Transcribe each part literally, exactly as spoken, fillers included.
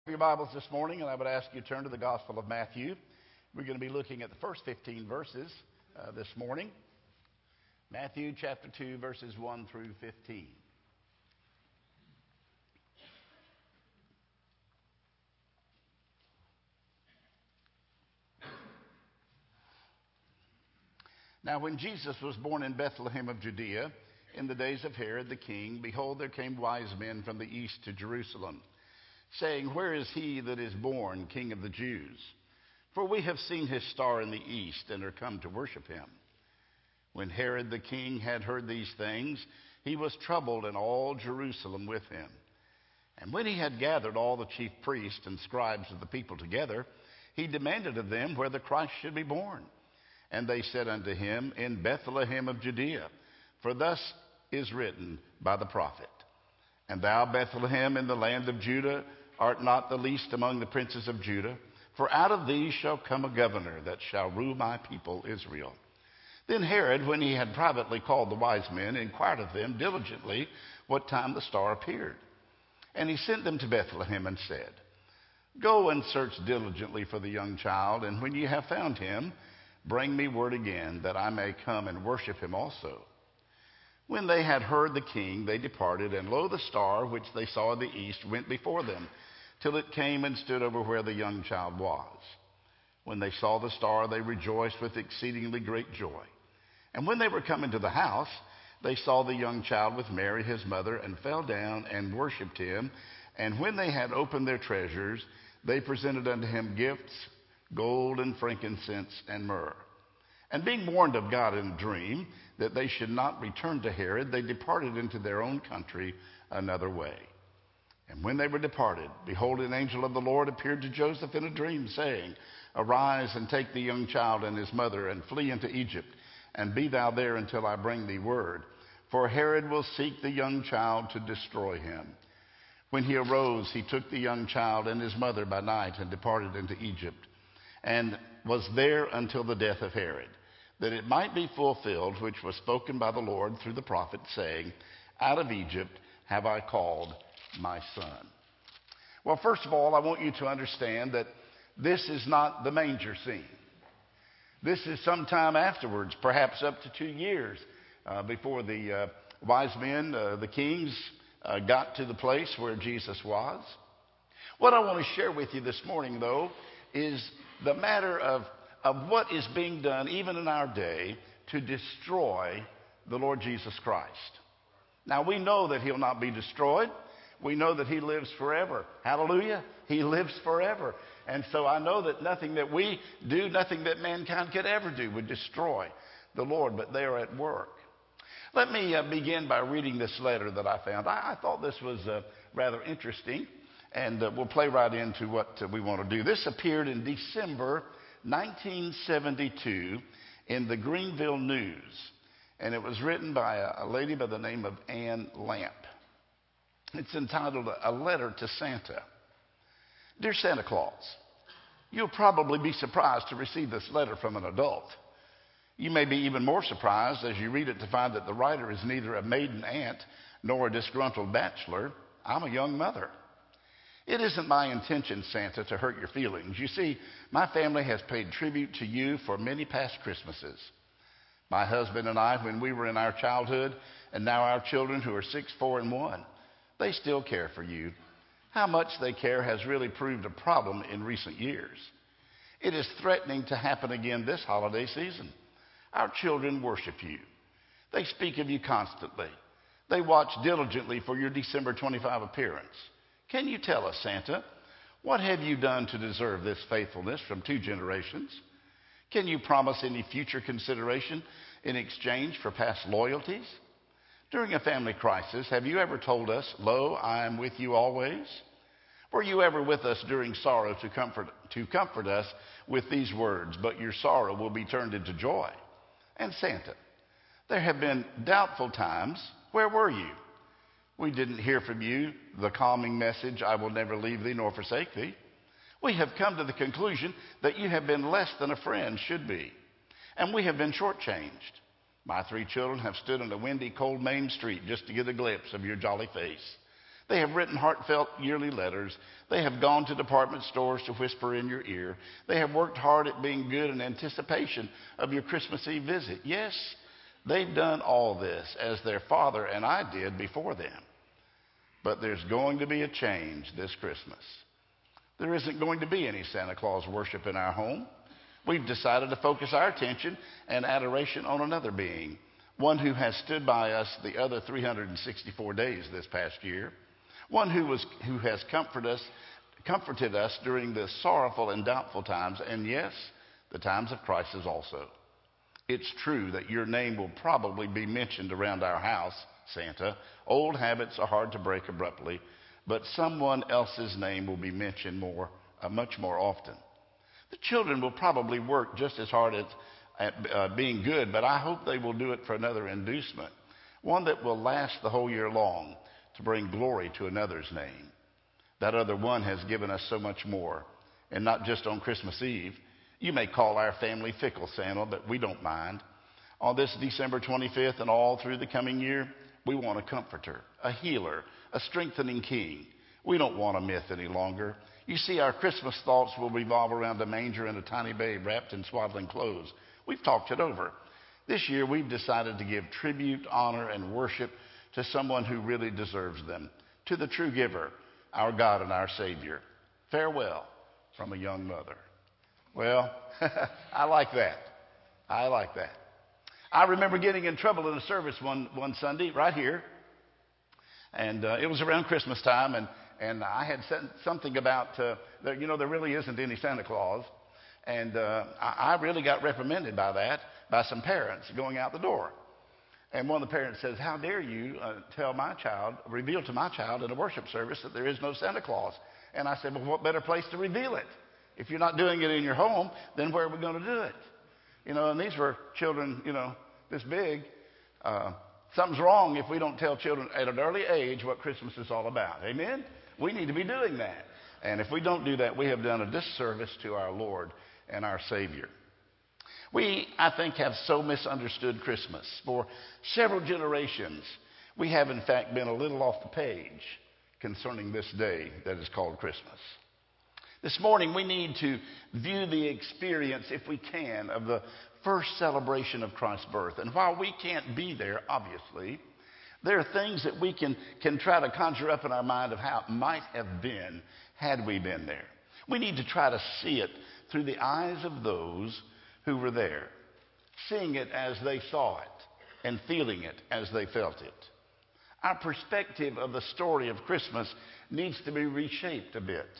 Your Bibles this morning, and I would ask you to turn to the Gospel of Matthew. We're going to be looking at the first fifteen verses uh, this morning. Matthew chapter two, verses one through fifteen. Now when Jesus was born in Bethlehem of Judea, in the days of Herod the king, behold, there came wise men from the east to Jerusalem, saying, Where is he that is born King of the Jews? For we have seen his star in the east, and are come to worship him. When Herod the king had heard these things, he was troubled, and all Jerusalem with him. And when he had gathered all the chief priests and scribes of the people together, he demanded of them where the Christ should be born. And they said unto him, In Bethlehem of Judea, for thus is written by the prophet, And thou, Bethlehem, in the land of Judah, art not the least among the princes of Judah, for out of thee shall come a governor that shall rule my people Israel. Then Herod, when he had privately called the wise men, inquired of them diligently what time the star appeared. And he sent them to Bethlehem and said, Go and search diligently for the young child, and when ye have found him, bring me word again, that I may come and worship him also. When they had heard the king, they departed, and lo, the star which they saw in the east went before them, till it came and stood over where the young child was. When they saw the star, they rejoiced with exceedingly great joy. And when they were come into the house, they saw the young child with Mary his mother, and fell down and worshipped him. And when they had opened their treasures, they presented unto him gifts, gold and frankincense and myrrh. And being warned of God in a dream that they should not return to Herod, they departed into their own country another way. And when they were departed, behold, an angel of the Lord appeared to Joseph in a dream, saying, Arise and take the young child and his mother, and flee into Egypt, and be thou there until I bring thee word. For Herod will seek the young child to destroy him. When he arose, he took the young child and his mother by night, and departed into Egypt, and was there until the death of Herod, that it might be fulfilled which was spoken by the Lord through the prophet, saying, Out of Egypt have I called my son. Well, first of all, I want you to understand that this is not the manger scene. This is sometime afterwards, perhaps up to two years uh, before the uh, wise men, uh, the kings, uh, got to the place where Jesus was. What I want to share with you this morning, though, is the matter of, of what is being done, even in our day, to destroy the Lord Jesus Christ. Now, we know that he'll not be destroyed. We know that he lives forever. Hallelujah. He lives forever. And so I know that nothing that we do, nothing that mankind could ever do would destroy the Lord, but they are at work. Let me uh, begin by reading this letter that I found. I, I thought this was uh, rather interesting, and uh, we'll play right into what uh, we want to do. This appeared in December nineteen seventy-two in the Greenville News, and it was written by a, a lady by the name of Anne Lamp. It's entitled A Letter to Santa. Dear Santa Claus, you'll probably be surprised to receive this letter from an adult. You may be even more surprised as you read it to find that the writer is neither a maiden aunt nor a disgruntled bachelor. I'm a young mother. It isn't my intention, Santa, to hurt your feelings. You see, my family has paid tribute to you for many past Christmases. My husband and I, when we were in our childhood, and now our children who are six, four, and one, they still care for you. How much they care has really proved a problem in recent years. It is threatening to happen again this holiday season. Our children worship you. They speak of you constantly. They watch diligently for your December twenty-fifth appearance. Can you tell us, Santa, what have you done to deserve this faithfulness from two generations? Can you promise any future consideration in exchange for past loyalties? During a family crisis, have you ever told us, Lo, I am with you always? Were you ever with us during sorrow to comfort, to comfort us with these words, but your sorrow will be turned into joy? And Santa, there have been doubtful times. Where were you? We didn't hear from you the calming message, I will never leave thee nor forsake thee. We have come to the conclusion that you have been less than a friend should be, and we have been shortchanged. My three children have stood on a windy, cold Main Street just to get a glimpse of your jolly face. They have written heartfelt yearly letters. They have gone to department stores to whisper in your ear. They have worked hard at being good in anticipation of your Christmas Eve visit. Yes, they've done all this as their father and I did before them. But there's going to be a change this Christmas. There isn't going to be any Santa Claus worship in our home. We've decided to focus our attention and adoration on another being, one who has stood by us the other three hundred sixty-four days this past year, one who, was, who has comforted us, comforted us during the sorrowful and doubtful times, and yes, the times of crisis also. It's true that your name will probably be mentioned around our house, Santa. Old habits are hard to break abruptly, but someone else's name will be mentioned more, uh, much more often. The children will probably work just as hard as, at uh, being good, but I hope they will do it for another inducement, one that will last the whole year long, to bring glory to another's name. That other one has given us so much more, and not just on Christmas Eve. You may call our family fickle, Santa, but we don't mind. On this December twenty-fifth and all through the coming year, we want a comforter, a healer, a strengthening king. We don't want a myth any longer. You see, our Christmas thoughts will revolve around a manger and a tiny babe wrapped in swaddling clothes. We've talked it over. This year, we've decided to give tribute, honor, and worship to someone who really deserves them, to the true giver, our God and our Savior. Farewell from a young mother. Well, I like that. I like that. I remember getting in trouble in a service one, one Sunday right here, and uh, it was around Christmas time, and, and I had said something about, uh, that, you know, there really isn't any Santa Claus, and uh, I, I really got reprimanded by that, by some parents going out the door. And one of the parents says, how dare you uh, tell my child, reveal to my child in a worship service that there is no Santa Claus? And I said, well, what better place to reveal it? If you're not doing it in your home, then where are we going to do it? You know, and these were children, you know, this big. Uh, something's wrong if we don't tell children at an early age what Christmas is all about. Amen? We need to be doing that. And if we don't do that, we have done a disservice to our Lord and our Savior. We, I think, have so misunderstood Christmas. For several generations, we have, in fact, been a little off the page concerning this day that is called Christmas. This morning, we need to view the experience, if we can, of the first celebration of Christ's birth. And while we can't be there, obviously, there are things that we can, can try to conjure up in our mind of how it might have been had we been there. We need to try to see it through the eyes of those who were there, seeing it as they saw it and feeling it as they felt it. Our perspective of the story of Christmas needs to be reshaped a bit.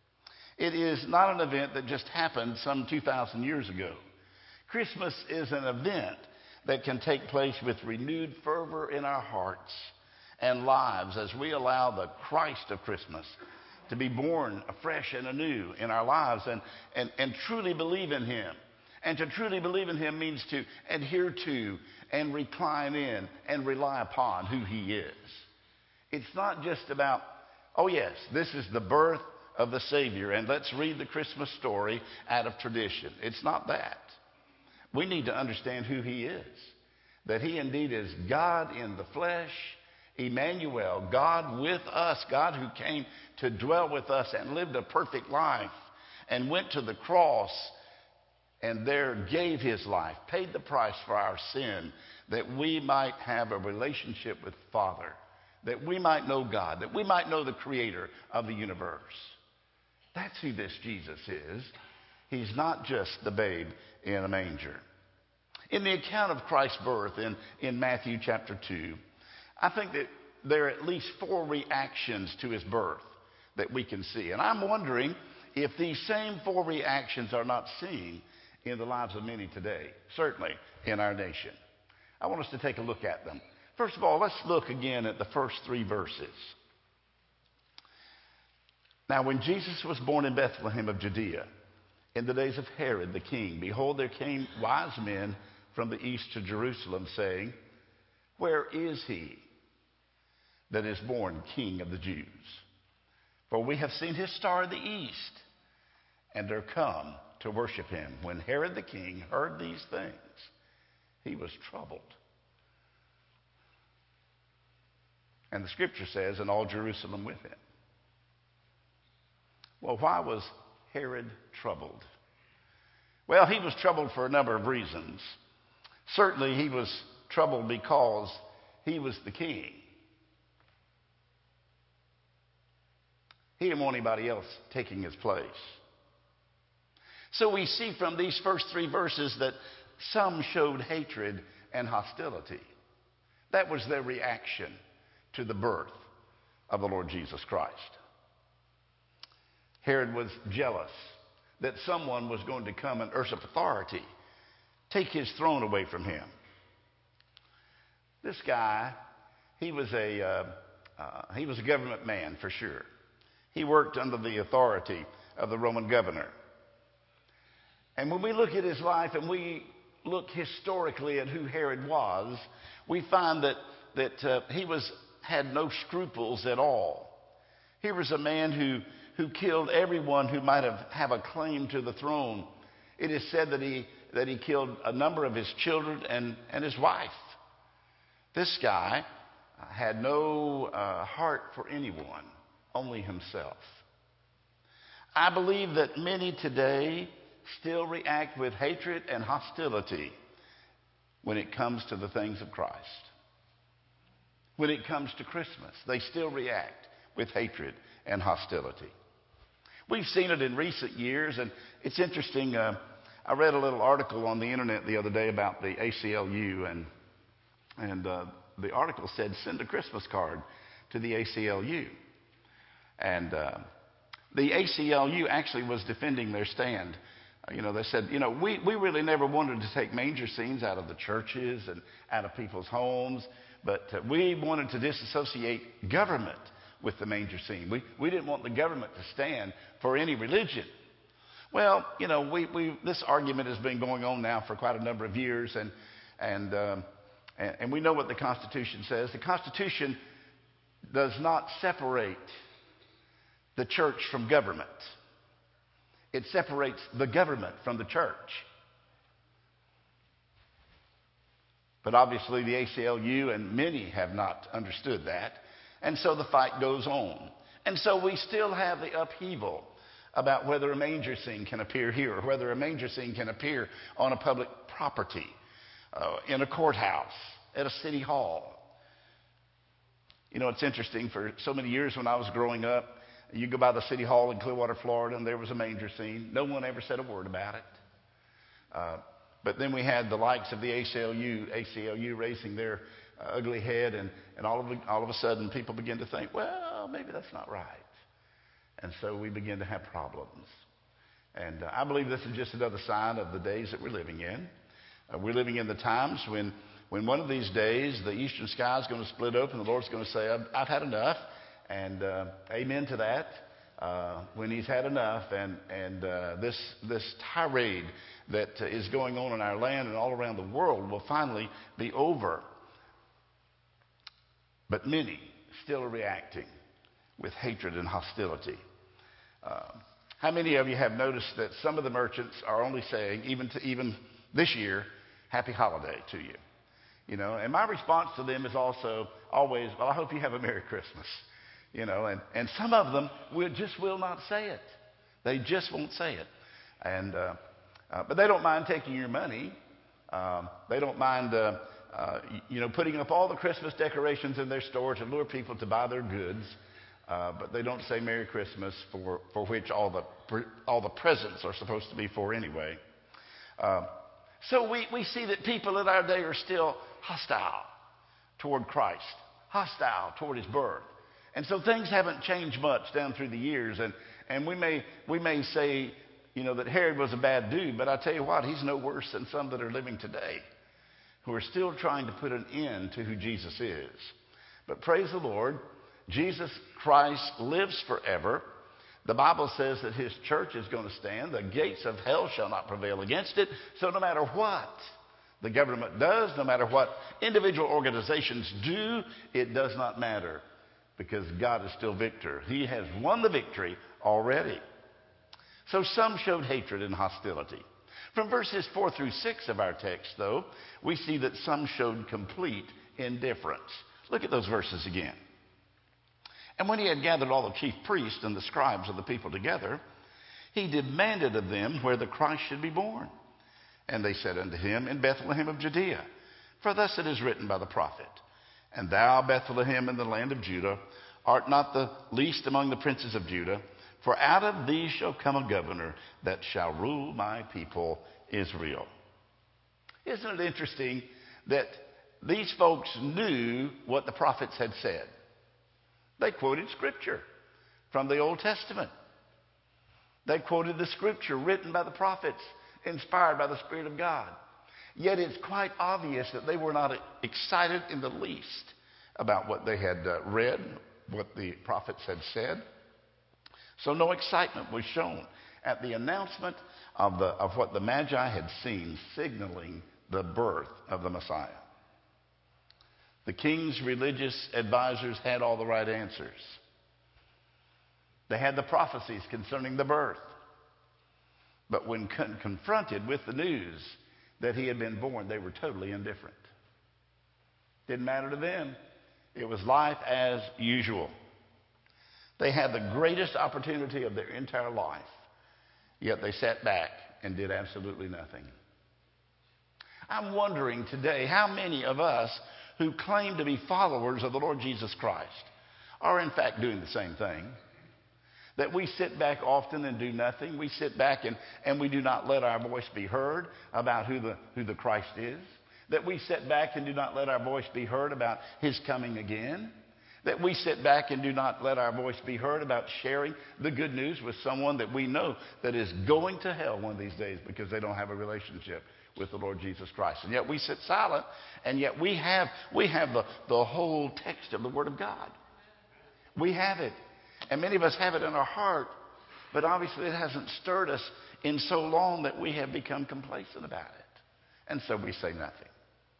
It is not an event that just happened some two thousand years ago. Christmas is an event that can take place with renewed fervor in our hearts and lives as we allow the Christ of Christmas to be born afresh and anew in our lives and, and, and truly believe in Him. And to truly believe in Him means to adhere to and recline in and rely upon who He is. It's not just about, oh yes, this is the birth of the Savior, and let's read the Christmas story out of tradition. It's not that. We need to understand who He is, that He indeed is God in the flesh, Emmanuel, God with us, God who came to dwell with us and lived a perfect life and went to the cross and there gave His life, paid the price for our sin, that we might have a relationship with the Father, that we might know God, that we might know the Creator of the universe. That's who this Jesus is. He's not just the babe in a manger. In the account of Christ's birth in, in Matthew chapter two, I think that there are at least four reactions to His birth that we can see. And I'm wondering if these same four reactions are not seen in the lives of many today, certainly in our nation. I want us to take a look at them. First of all, let's look again at the first three verses. Now, when Jesus was born in Bethlehem of Judea, in the days of Herod the king, behold, there came wise men from the east to Jerusalem, saying, where is He that is born King of the Jews? For we have seen His star in the east, and are come to worship Him. When Herod the king heard these things, he was troubled, And the scripture says, and all Jerusalem with him. Well, why was Herod troubled? Well, he was troubled for a number of reasons. Certainly, he was troubled because he was the king. He didn't want anybody else taking his place. So we see from these first three verses that some showed hatred and hostility. That was their reaction to the birth of the Lord Jesus Christ. Herod was jealous that someone was going to come and usurp authority, take his throne away from him. This guy, he was a uh, uh, he was a government man for sure. He worked under the authority of the Roman governor. And when we look at his life and we look historically at who Herod was, we find that that uh, he was had no scruples at all. He was a man who who killed everyone who might have, have a claim to the throne. It is said that he that he killed a number of his children and, and his wife. This guy had no uh, heart for anyone, only himself. I believe that many today still react with hatred and hostility when it comes to the things of Christ. When it comes to Christmas, they still react with hatred and hostility. We've seen it in recent years, and it's interesting. Uh, I read a little article on the internet the other day about the A C L U, and and uh, the article said, send a Christmas card to the A C L U. And uh, the A C L U actually was defending their stand. Uh, you know, they said, you know, we, we really never wanted to take manger scenes out of the churches and out of people's homes, but uh, we wanted to disassociate government with the manger scene. We, we didn't want the government to stand for any religion. Well, you know, we, we, this argument has been going on now for quite a number of years, and, and, um, and, and we know what the Constitution says. The Constitution does not separate the church from government. It separates the government from the church. But obviously the A C L U and many have not understood that. And so the fight goes on. And so we still have the upheaval about whether a manger scene can appear here or whether a manger scene can appear on a public property, uh, in a courthouse, at a city hall. You know, it's interesting. For so many years when I was growing up, you go by the city hall in Clearwater, Florida, and there was a manger scene. No one ever said a word about it. Uh, but then we had the likes of the A C L U, A C L U raising their uh, ugly head, and, and all, of, all of a sudden people begin to think, well, maybe that's not right. And so we begin to have problems. And uh, I believe this is just another sign of the days that we're living in. Uh, we're living in the times when, when one of these days the eastern sky is going to split open, the Lord's going to say, I've, I've had enough. And uh, amen to that. Uh, when he's had enough, and, and uh, this, this tirade that uh, is going on in our land and all around the world will finally be over. But many still are reacting with hatred and hostility. Uh, how many of you have noticed that some of the merchants are only saying, even to, even this year, happy holiday to you? You know, and my response to them is also always, well, I hope you have a Merry Christmas. You know, and, and some of them will just will not say it. They just won't say it. And uh, uh, but they don't mind taking your money. Um, they don't mind, uh, uh, you know, putting up all the Christmas decorations in their store to lure people to buy their goods. Uh, but they don't say Merry Christmas, for, for which all the all the presents are supposed to be for anyway. Uh, so we, we see that people in our day are still hostile toward Christ, hostile toward his birth. And so things haven't changed much down through the years. And, and we may we may say, you know, that Herod was a bad dude, but I tell you what, he's no worse than some that are living today who are still trying to put an end to who Jesus is. But praise the Lord, Jesus Christ lives forever. The Bible says that his church is going to stand. The gates of hell shall not prevail against it. So no matter what the government does, no matter what individual organizations do, it does not matter, because God is still victor. He has won the victory already. So some showed hatred and hostility. From verses four through six of our text, though, we see that some showed complete indifference. Look at those verses again. And when he had gathered all the chief priests and the scribes of the people together, he demanded of them where the Christ should be born. And they said unto him, In Bethlehem of Judea. For thus it is written by the prophet, And thou, Bethlehem, in the land of Judah, art not the least among the princes of Judah, for out of thee shall come a governor that shall rule my people Israel. Isn't it interesting that these folks knew what the prophets had said? They quoted Scripture from the Old Testament. They quoted the Scripture written by the prophets, inspired by the Spirit of God. Yet it's quite obvious that they were not excited in the least about what they had uh, read, what the prophets had said. So no excitement was shown at the announcement of, the, of what the Magi had seen, signaling the birth of the Messiah. The king's religious advisors had all the right answers. They had the prophecies concerning the birth. But when con- confronted with the news that he had been born, they were totally indifferent. Didn't matter to them. It was life as usual. They had the greatest opportunity of their entire life, yet they sat back and did absolutely nothing. I'm wondering today how many of us who claim to be followers of the Lord Jesus Christ are in fact doing the same thing. That we sit back often and do nothing. We sit back and, and we do not let our voice be heard about who the, who the Christ is. That we sit back and do not let our voice be heard about his coming again. That we sit back and do not let our voice be heard about sharing the good news with someone that we know that is going to hell one of these days because they don't have a relationship with the Lord Jesus Christ. And yet we sit silent, and yet we have, we have the, the whole text of the Word of God. We have it. And many of us have it in our heart, but obviously it hasn't stirred us in so long that we have become complacent about it. And so we say nothing.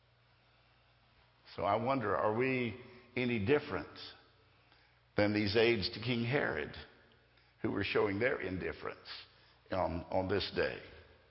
So I wonder, are we any different than these aides to King Herod who were showing their indifference on, on this day?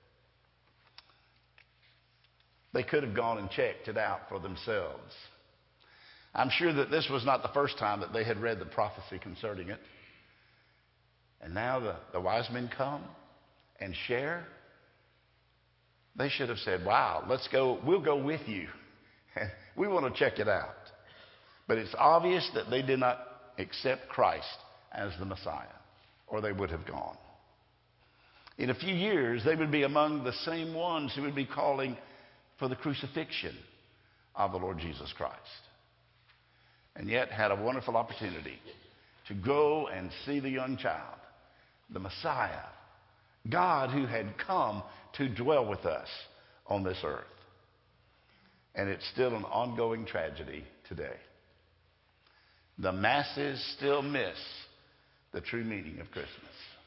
They could have gone and checked it out for themselves. I'm sure that this was not the first time that they had read the prophecy concerning it. And now the, the wise men come and share. They should have said, wow, let's go, we'll go with you. We want to check it out. But it's obvious that they did not accept Christ as the Messiah, or they would have gone. In a few years, they would be among the same ones who would be calling for the crucifixion of the Lord Jesus Christ. And yet had a wonderful opportunity to go and see the young child, the Messiah, God who had come to dwell with us on this earth. And it's still an ongoing tragedy today. The masses still miss the true meaning of Christmas.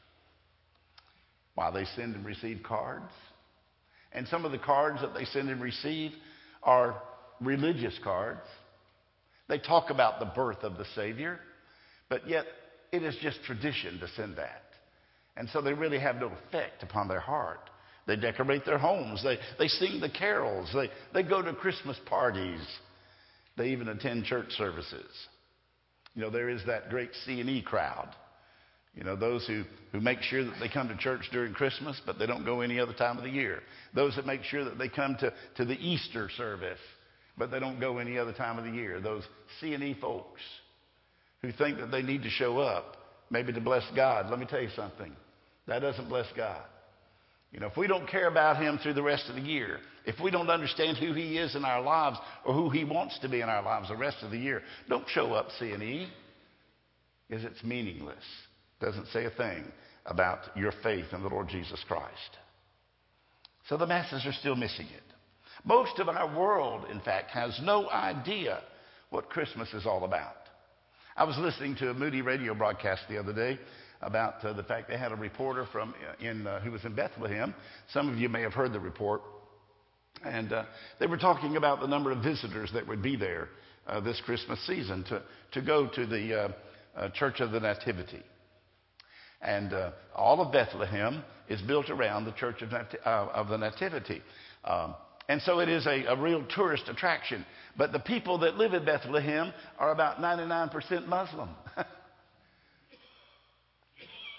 While they send and receive cards, and some of the cards that they send and receive are religious cards. They talk about the birth of the Savior, but yet it is just tradition to send that. And so they really have no effect upon their heart. They decorate their homes. They, they sing the carols. They, they go to Christmas parties. They even attend church services. You know, there is that great C and E crowd. You know, those who, who make sure that they come to church during Christmas, but they don't go any other time of the year. Those that make sure that they come to, to the Easter service, but they don't go any other time of the year. Those C and E folks who think that they need to show up, maybe to bless God. Let me tell you something. That doesn't bless God. You know, if we don't care about him through the rest of the year, if we don't understand who he is in our lives or who he wants to be in our lives the rest of the year, don't show up C and E, because it's meaningless. Doesn't say a thing about your faith in the Lord Jesus Christ. So the masses are still missing it. Most of our world, in fact, has no idea what Christmas is all about. I was listening to a Moody radio broadcast the other day about uh, the fact they had a reporter from in uh, who was in Bethlehem. Some of you may have heard the report. And uh, they were talking about the number of visitors that would be there uh, this Christmas season to, to go to the uh, uh, Church of the Nativity. And uh, all of Bethlehem is built around the Church of, Nat- uh, of the Nativity. Um, and so it is a, a real tourist attraction. But the people that live in Bethlehem are about ninety-nine percent Muslim.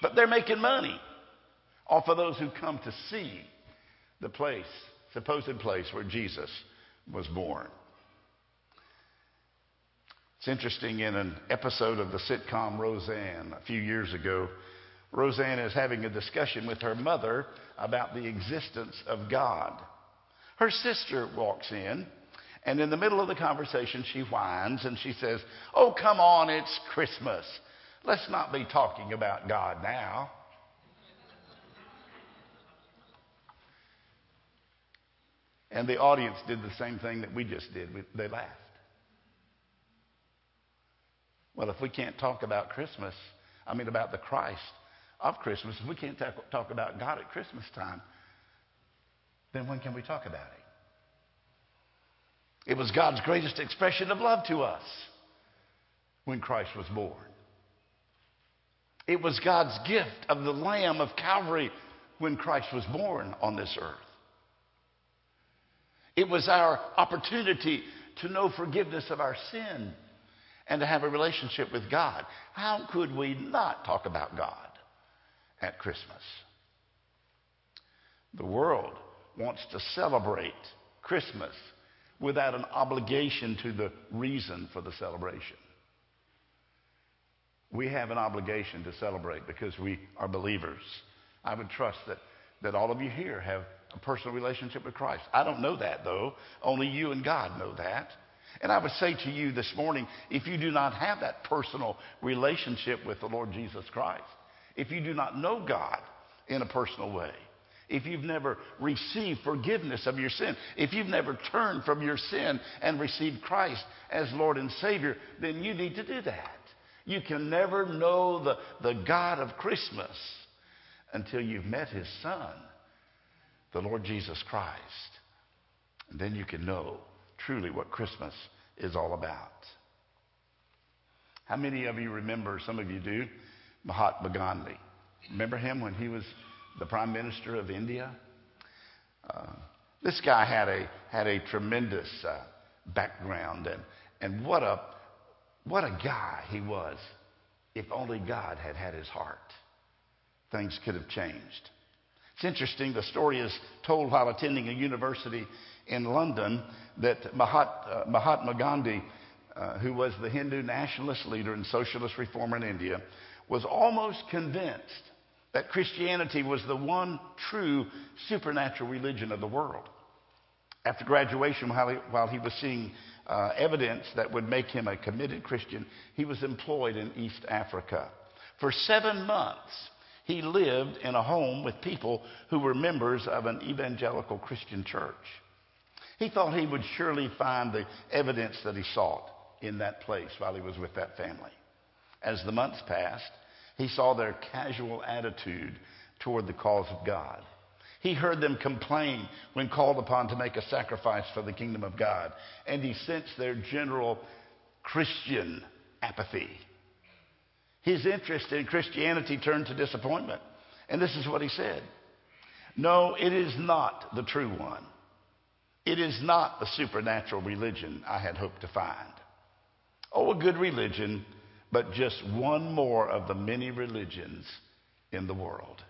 But they're making money off of those who come to see the place, supposed place where Jesus was born. It's interesting, in an episode of the sitcom Roseanne a few years ago, Roseanne is having a discussion with her mother about the existence of God. Her sister walks in, and in the middle of the conversation, she whines and she says, "Oh, come on, it's Christmas. Let's not be talking about God now." And the audience did the same thing that we just did. We, they laughed. Well, if we can't talk about Christmas, I mean about the Christ of Christmas, if we can't talk, talk about God at Christmas time, then when can we talk about Him? It was God's greatest expression of love to us when Christ was born. It was God's gift of the Lamb of Calvary when Christ was born on this earth. It was our opportunity to know forgiveness of our sin and to have a relationship with God. How could we not talk about God at Christmas? The world wants to celebrate Christmas without an obligation to the reason for the celebration. We have an obligation to celebrate because we are believers. I would trust that, that all of you here have a personal relationship with Christ. I don't know that, though. Only you and God know that. And I would say to you this morning, if you do not have that personal relationship with the Lord Jesus Christ, if you do not know God in a personal way, if you've never received forgiveness of your sin, if you've never turned from your sin and received Christ as Lord and Savior, then you need to do that. You can never know the, the God of Christmas until you've met His Son, the Lord Jesus Christ. And then you can know truly what Christmas is all about. How many of you remember, some of you do, Mahatma Gandhi? Remember him when he was the Prime Minister of India? Uh, this guy had a had a tremendous uh, background, and and what a what a guy he was. If only God had had his heart, things could have changed. It's interesting, the story is told while attending a university in London that Mahat, uh, Mahatma Gandhi, uh, who was the Hindu nationalist leader and socialist reformer in India, was almost convinced that Christianity was the one true supernatural religion of the world. After graduation, while he, while he was seeing uh, evidence that would make him a committed Christian, he was employed in East Africa. For seven months, he lived in a home with people who were members of an evangelical Christian church. He thought he would surely find the evidence that he sought in that place while he was with that family. As the months passed, he saw their casual attitude toward the cause of God. He heard them complain when called upon to make a sacrifice for the kingdom of God, and he sensed their general Christian apathy. His interest in Christianity turned to disappointment. And this is what he said: "No, it is not the true one. It is not the supernatural religion I had hoped to find. Oh, a good religion, but just one more of the many religions in the world."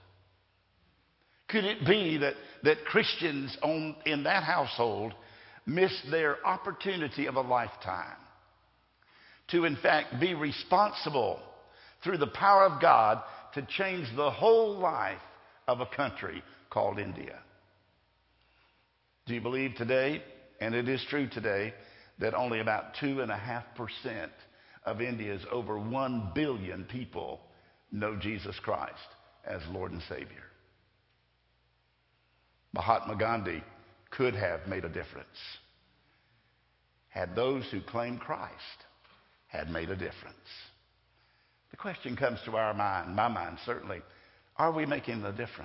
Could it be that, that Christians on, in that household missed their opportunity of a lifetime to, in fact, be responsible through the power of God to change the whole life of a country called India? Do you believe today, and it is true today, that only about two and a half percent of India's over one billion people know Jesus Christ as Lord and Savior? Mahatma Gandhi could have made a difference had those who claim Christ had made a difference. The question comes to our mind, my mind certainly, are we making the difference?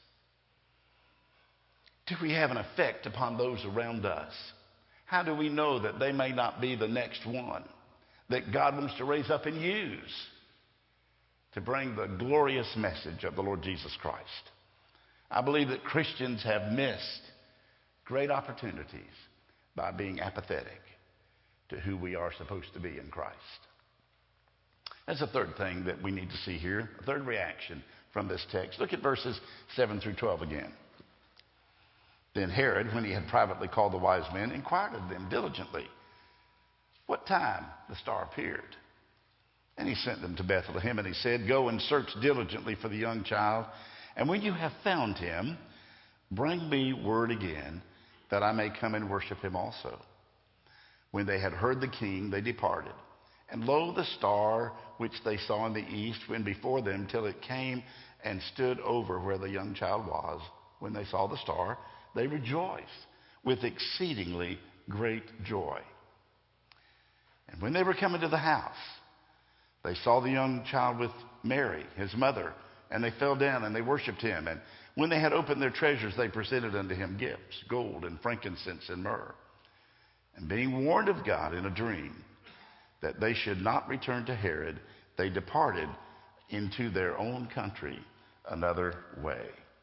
Do we have an effect upon those around us? How do we know that they may not be the next one that God wants to raise up and use to bring the glorious message of the Lord Jesus Christ? I believe that Christians have missed great opportunities by being apathetic to who we are supposed to be in Christ. That's a third thing that we need to see here, a third reaction from this text. Look at verses seven through twelve again. Then Herod, when he had privately called the wise men, inquired of them diligently what time the star appeared. And he sent them to Bethlehem, and he said, Go and search diligently for the young child, and when you have found him, bring me word again, that I may come and worship him also. When they had heard the king, they departed. And lo, the star which they saw in the east went before them till it came and stood over where the young child was. When they saw the star, they rejoiced with exceedingly great joy. And when they were coming to the house, they saw the young child with Mary, his mother, and they fell down and they worshipped him. And when they had opened their treasures, they presented unto him gifts, gold and frankincense and myrrh. And being warned of God in a dream that they should not return to Herod, they departed into their own country another way.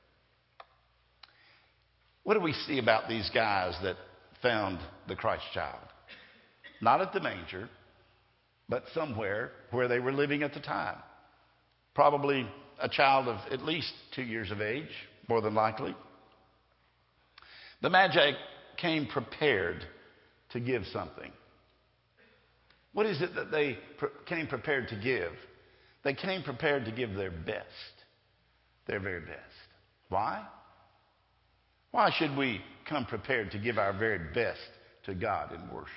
What do we see about these guys that found the Christ child? Not at the manger, but somewhere where they were living at the time. Probably a child of at least two years of age, more than likely. The Magi came prepared to give something. What is it that they pr- came prepared to give? They came prepared to give their best, their very best. Why? Why should we come prepared to give our very best to God in worship?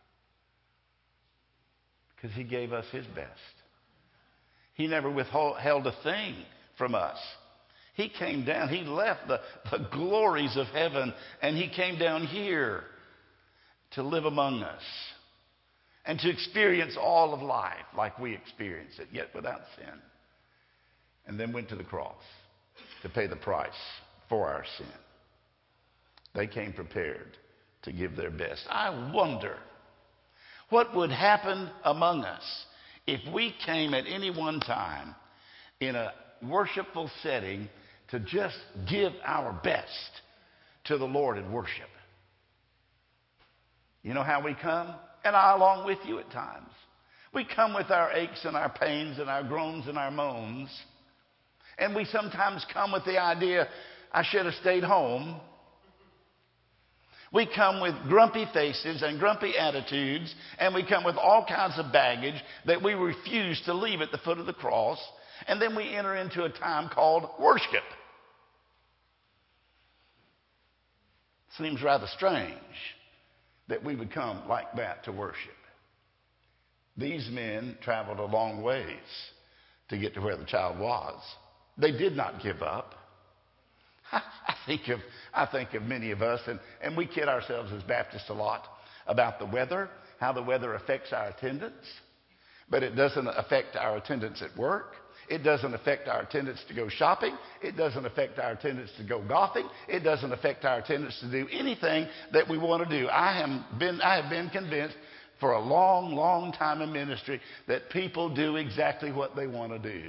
Because he gave us his best. He never withheld a thing from us. He came down. He left the, the glories of heaven, and he came down here to live among us and to experience all of life like we experience it, yet without sin. And then went to the cross to pay the price for our sin. They came prepared to give their best. I wonder what would happen among us if we came at any one time in a worshipful setting to just give our best to the Lord in worship. You know how we come? And I along with you at times. We come with our aches and our pains and our groans and our moans. And we sometimes come with the idea, I should have stayed home. We come with grumpy faces and grumpy attitudes, and we come with all kinds of baggage that we refuse to leave at the foot of the cross, and then we enter into a time called worship. Seems rather strange that we would come like that to worship. These men traveled a long ways to get to where the child was. They did not give up. I think of I think of many of us, and, and we kid ourselves as Baptists a lot about the weather, how the weather affects our attendance, but it doesn't affect our attendance at work. It doesn't affect our attendance to go shopping. It doesn't affect our attendance to go golfing. It doesn't affect our attendance to do anything that we want to do. I have been I have been convinced for a long, long time in ministry that people do exactly what they want to do.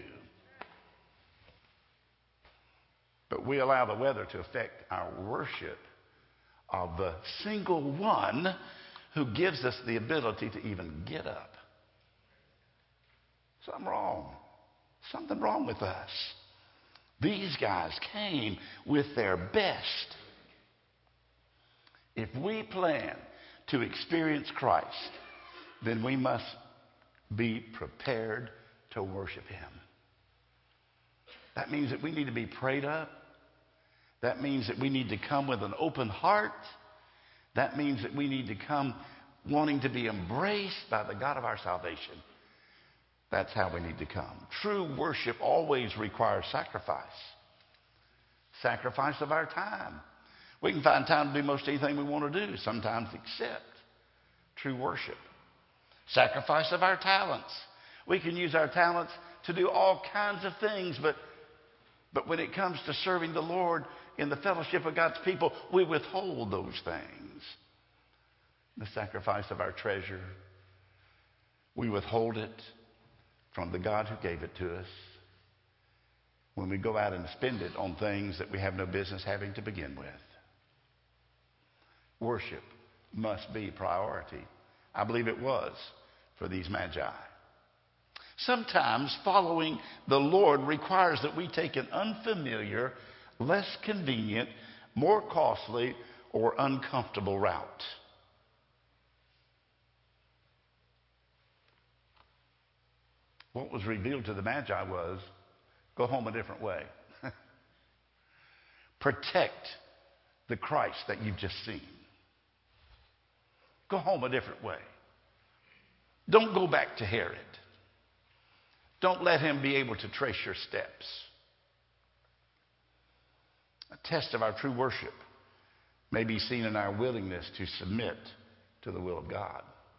But we allow the weather to affect our worship of the single one who gives us the ability to even get up. Something wrong. Something wrong with us. These guys came with their best. If we plan to experience Christ, then we must be prepared to worship him. That means that we need to be prayed up. That means that we need to come with an open heart. That means that we need to come wanting to be embraced by the God of our salvation. That's how we need to come. True worship always requires sacrifice. Sacrifice of our time. We can find time to do most anything we want to do, sometimes except true worship. Sacrifice of our talents. We can use our talents to do all kinds of things, but But when it comes to serving the Lord in the fellowship of God's people, we withhold those things. The sacrifice of our treasure, we withhold it from the God who gave it to us when we go out and spend it on things that we have no business having to begin with. Worship must be priority. I believe it was for these magi. Sometimes following the Lord requires that we take an unfamiliar, less convenient, more costly, or uncomfortable route. What was revealed to the Magi was, go home a different way. Protect the Christ that you've just seen. Go home a different way. Don't go back to Herod. Don't let him be able to trace your steps. A test of our true worship may be seen in our willingness to submit to the will of God.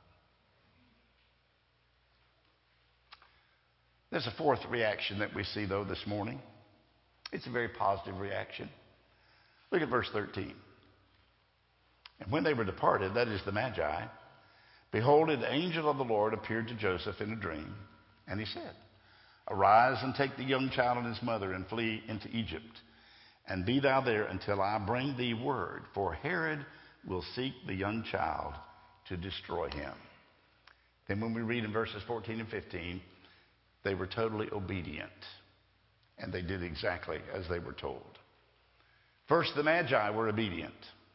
There's a fourth reaction that we see, though, this morning. It's a very positive reaction. Look at verse thirteen. And when they were departed, that is the Magi, behold, an angel of the Lord appeared to Joseph in a dream, and he said, Arise and take the young child and his mother and flee into Egypt, and be thou there until I bring thee word, for Herod will seek the young child to destroy him. Then when we read in verses fourteen and fifteen, they were totally obedient, and they did exactly as they were told. First, the Magi were obedient.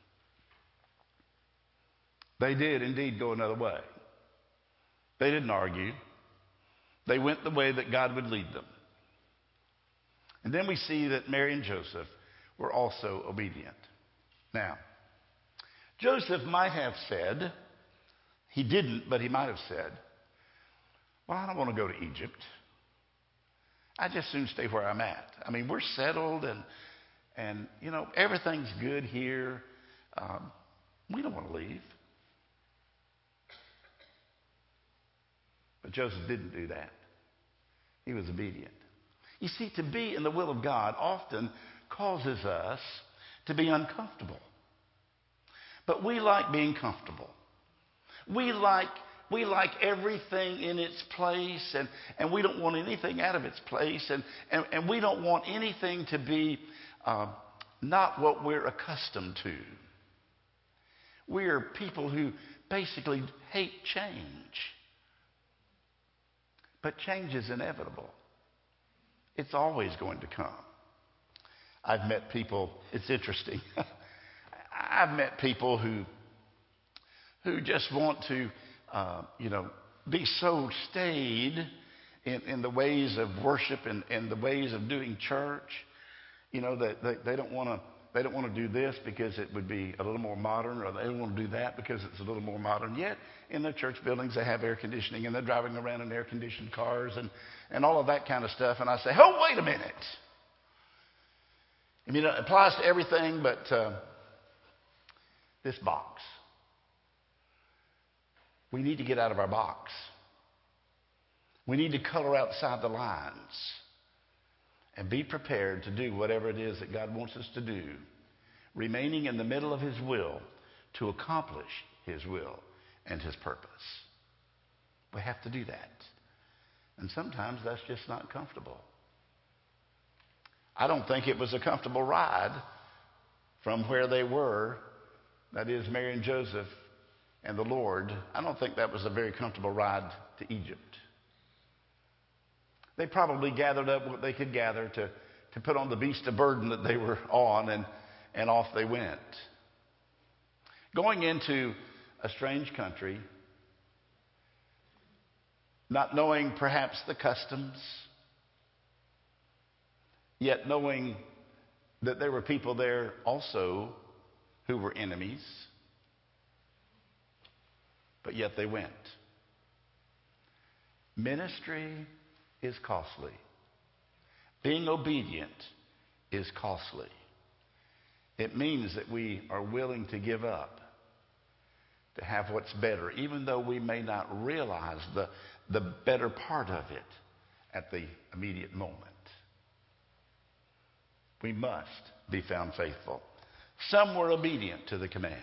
They did indeed go another way. They didn't argue. They went the way that God would lead them. And then we see that Mary and Joseph were also obedient. Now, Joseph might have said, he didn't, but he might have said, well, I don't want to go to Egypt. I just soon stay where I'm at. I mean, we're settled and, and you know, everything's good here. Um, we don't want to leave. But Joseph didn't do that. He was obedient. You see, to be in the will of God often causes us to be uncomfortable. But we like being comfortable. We like, we like everything in its place, and, and we don't want anything out of its place, and, and, and we don't want anything to be uh, not what we're accustomed to. We are people who basically hate change. But change is inevitable. It's always going to come. I've met people, it's interesting. I've met people who who just want to, uh, you know, be so staid in, in the ways of worship and, and the ways of doing church, you know, that they, they don't want to they don't want to do this because it would be a little more modern, or they don't want to do that because it's a little more modern. Yet in the church buildings they have air conditioning, and they're driving around in air-conditioned cars and, and all of that kind of stuff. And I say, oh, wait a minute. I mean, it applies to everything but uh, this box. We need to get out of our box. We need to color outside the lines and be prepared to do whatever it is that God wants us to do, remaining in the middle of His will to accomplish His will and His purpose. We have to do that. And sometimes that's just not comfortable. I don't think it was a comfortable ride from where they were, that is Mary and Joseph and the Lord. I don't think that was a very comfortable ride to Egypt. They probably gathered up what they could gather to, to put on the beast of burden that they were on, and, and off they went. Going into a strange country, not knowing perhaps the customs, yet knowing that there were people there also who were enemies, but yet they went. Ministry is costly. Being obedient is costly. It means that we are willing to give up to have what's better, even though we may not realize the, the better part of it at the immediate moment. We must be found faithful. Some were obedient to the commands.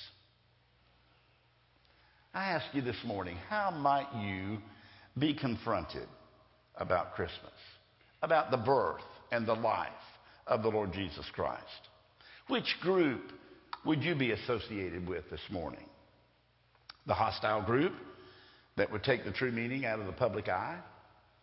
I ask you this morning, how might you be confronted about Christmas, about the birth and the life of the Lord Jesus Christ? Which group would you be associated with this morning? The hostile group that would take the true meaning out of the public eye?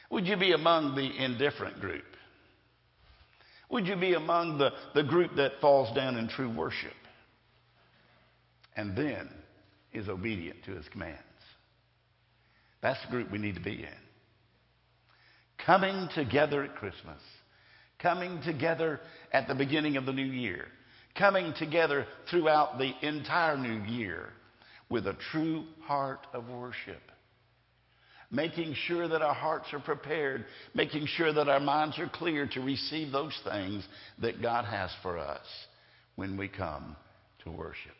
Would you be among the indifferent group? Would you be among the, the group that falls down in true worship and then is obedient to his commands? That's the group we need to be in. Coming together at Christmas, coming together at the beginning of the new year, coming together throughout the entire new year with a true heart of worship. Making sure that our hearts are prepared, making sure that our minds are clear to receive those things that God has for us when we come to worship.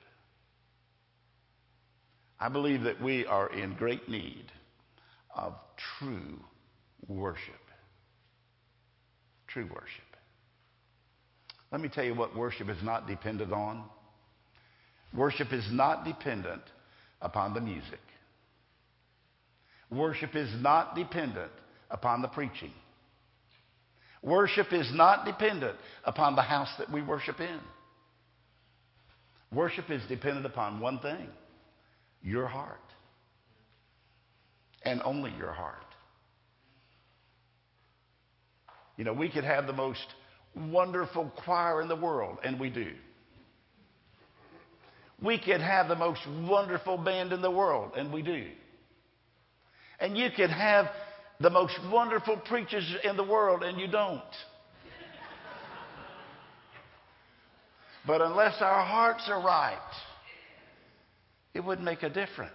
I believe that we are in great need of true worship. True worship. Let me tell you what worship is not dependent on. Worship is not dependent upon the music. Worship is not dependent upon the preaching. Worship is not dependent upon the house that we worship in. Worship is dependent upon one thing: your heart. And only your heart. You know, we could have the most wonderful choir in the world, and we do. We could have the most wonderful band in the world, and we do. And you could have the most wonderful preachers in the world, and you don't. But unless our hearts are right, it wouldn't make a difference.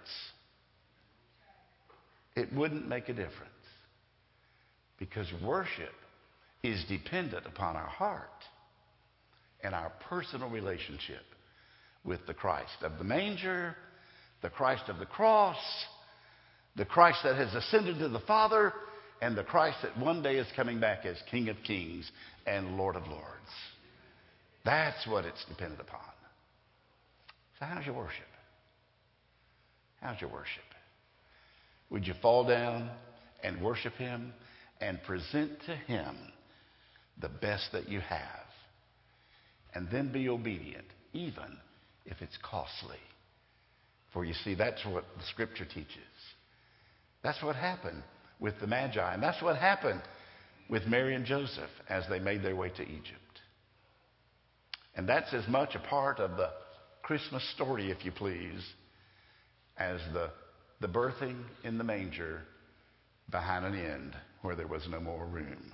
It wouldn't make a difference. Because worship is dependent upon our heart and our personal relationship with the Christ of the manger, the Christ of the cross, the Christ that has ascended to the Father, and the Christ that one day is coming back as King of Kings and Lord of Lords. That's what it's dependent upon. So how's your worship? How's your worship? Would you fall down and worship him and present to him the best that you have? And then be obedient, even if it's costly. For you see, that's what the Scripture teaches. That's what happened with the Magi. And that's what happened with Mary and Joseph as they made their way to Egypt. And that's as much a part of the Christmas story, if you please, as the, the birthing in the manger behind an inn where there was no more room.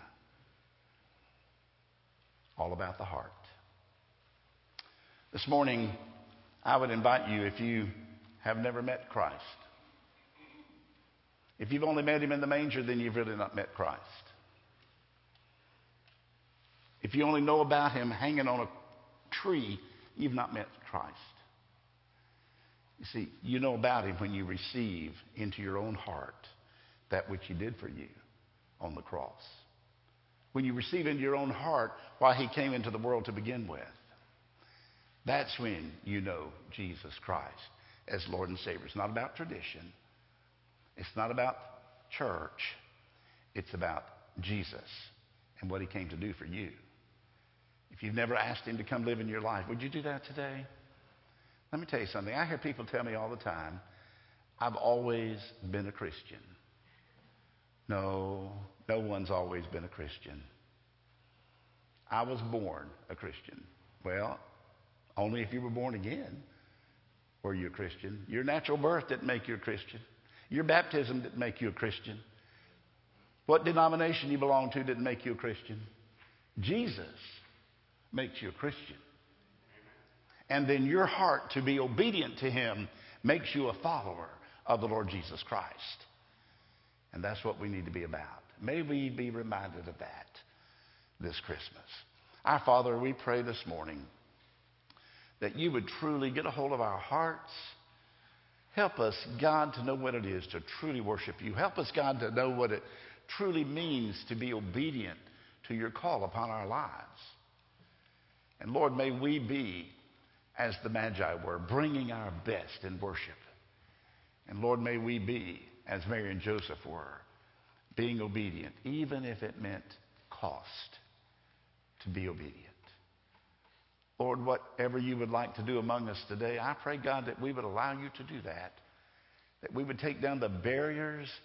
All about the heart. This morning, I would invite you, if you have never met Christ. If you've only met him in the manger, then you've really not met Christ. If you only know about him hanging on a tree, you've not met Christ. You see, you know about him when you receive into your own heart that which he did for you on the cross. When you receive into your own heart why he came into the world to begin with. That's when you know Jesus Christ as Lord and Savior. It's not about tradition. It's not about church. It's about Jesus and what he came to do for you. If you've never asked him to come live in your life, would you do that today? Let me tell you something. I hear people tell me all the time, I've always been a Christian. No, no one's always been a Christian. I was born a Christian. Well, only if you were born again were you a Christian. Your natural birth didn't make you a Christian. Your baptism didn't make you a Christian. What denomination you belong to didn't make you a Christian. Jesus makes you a Christian. And then your heart to be obedient to him makes you a follower of the Lord Jesus Christ. And that's what we need to be about. May we be reminded of that this Christmas. Our Father, we pray this morning that you would truly get a hold of our hearts. Help us, God, to know what it is to truly worship you. Help us, God, to know what it truly means to be obedient to your call upon our lives. And Lord, may we be as the Magi were, bringing our best in worship. And Lord, may we be as Mary and Joseph were, being obedient, even if it meant cost to be obedient. Lord, whatever you would like to do among us today, I pray, God, that we would allow you to do that, that we would take down the barriers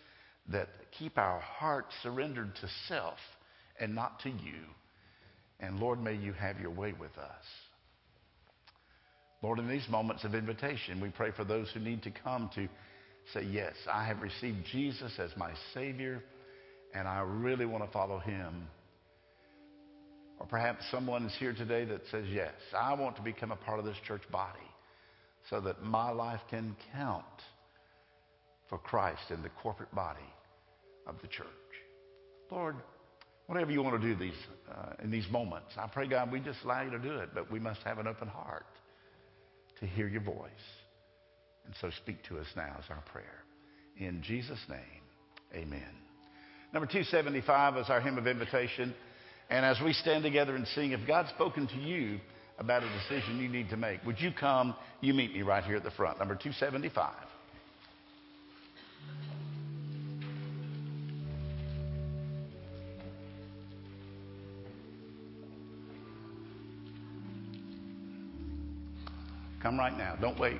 that keep our hearts surrendered to self and not to you. And Lord, may you have your way with us. Lord, in these moments of invitation, we pray for those who need to come to say, yes, I have received Jesus as my Savior, and I really want to follow him. Or perhaps someone is here today that says, yes, I want to become a part of this church body so that my life can count for Christ in the corporate body of the church. Lord, whatever you want to do these uh, in these moments, I pray, God, we just allow you to do it, but we must have an open heart to hear your voice. And so speak to us now is our prayer. In Jesus' name, amen. Number two seventy-five is our hymn of invitation. And as we stand together and sing, if God's spoken to you about a decision you need to make, would you come? You meet me right here at the front. Number two seventy-five. Come right now. Don't wait.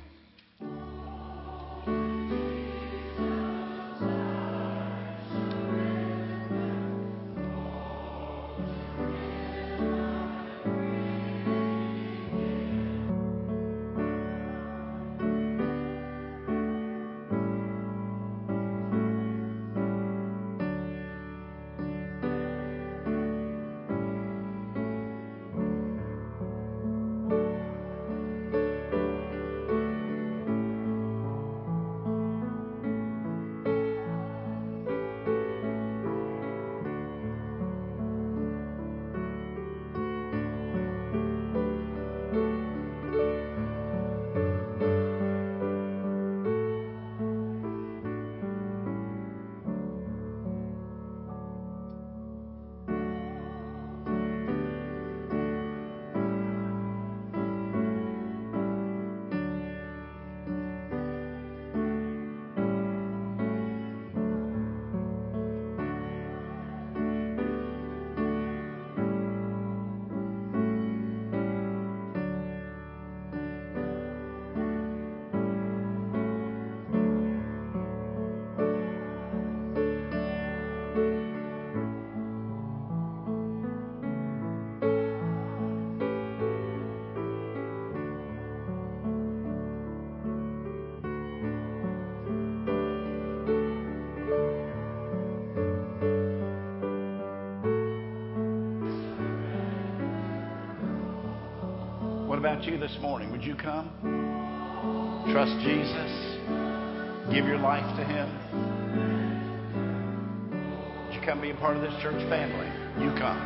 What about you this morning? Would you come? Trust Jesus. Give your life to him. Would you come be a part of this church family? You come.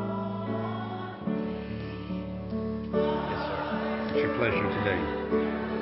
Yes, sir. It's your pleasure today.